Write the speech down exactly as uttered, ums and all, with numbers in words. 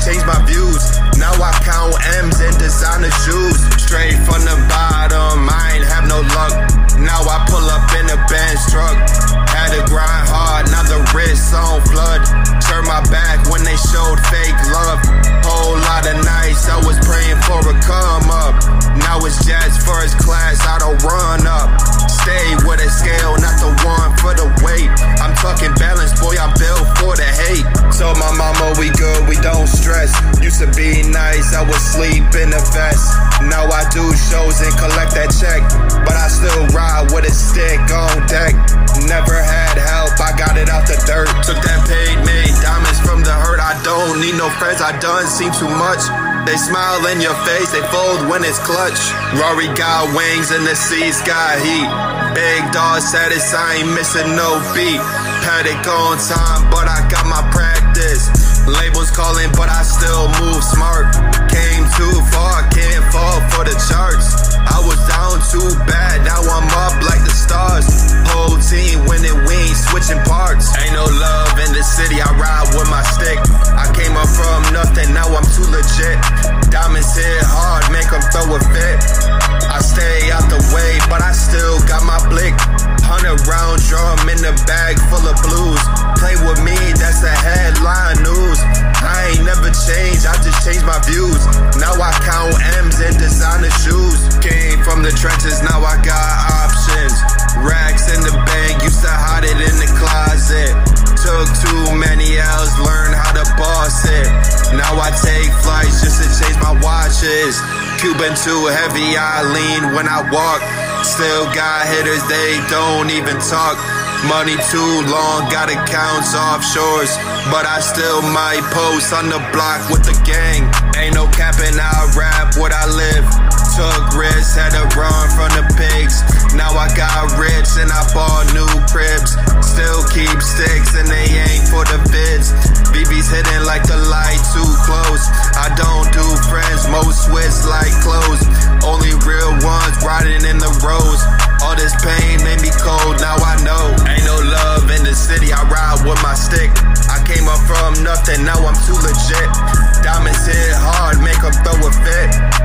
changed my views. Now I count M's and designer shoes. Straight from the bottom, I ain't have no luck. Now I pull up in a Benz truck. Had to grind hard, now the wrist on flood. Turn my back when they showed fake love. Whole lot of nights I was praying for a come up. Now it's jazz first class, I don't run up. Stay with a scale, not the one for the weight. I'm talking balance, boy, I'm built for the hate. So my mama, we good, we don't stress. Used to be nice, I would sleep in a vest. Now I do shows and collect that check, but I still ride with a stick on deck. Never had help, I got it out the dirt. Took that paid, made diamonds from the hurt. I don't need no friends, I done seen too much. They smile in your face, they fold when it's clutch. Rory got wings and the seas got heat. Big dog status, I ain't missing no beat. Paddock on time, but I got my practice. Labels calling, but I still move smart. Came too far, can't fall for the charts. I was down too bad, now I'm up like the stars. Whole team winning, we ain't switching parts. Ain't no love in the city, I ride with my stick. I came up from nothing, now I'm too legit. Diamonds hit hard, make them throw a fit. I stay out the way, but I still got my blick. Hundred round drum in the bag full of blues. Play with me, that's the headline news. I ain't never changed, I just changed my views. Now I count M's and designer shoes. Came from the trenches, now I got options. Racks in the bank, used to hide it in the closet. Took too many L's, learned how to boss it. Now I take flights just to change my watches. Cuban too heavy, I lean when I walk. Still got hitters, they don't even talk. Money too long, got accounts offshores. But I still might post on the block with the gang. Ain't no capping, I rap what I live. Took risks, had to run from the pigs. Now I got rich and I bought new cribs. Still keep sticks and they ain't for the vids. B B's hidden like the light too close. I don't do friends, most switch like clothes. Only real ones riding in the roads. All this pain made me cold, now I know. Ain't no love in the city, I ride with my stick. I came up from nothing, now I'm too legit. Diamonds hit hard, make them throw a fit.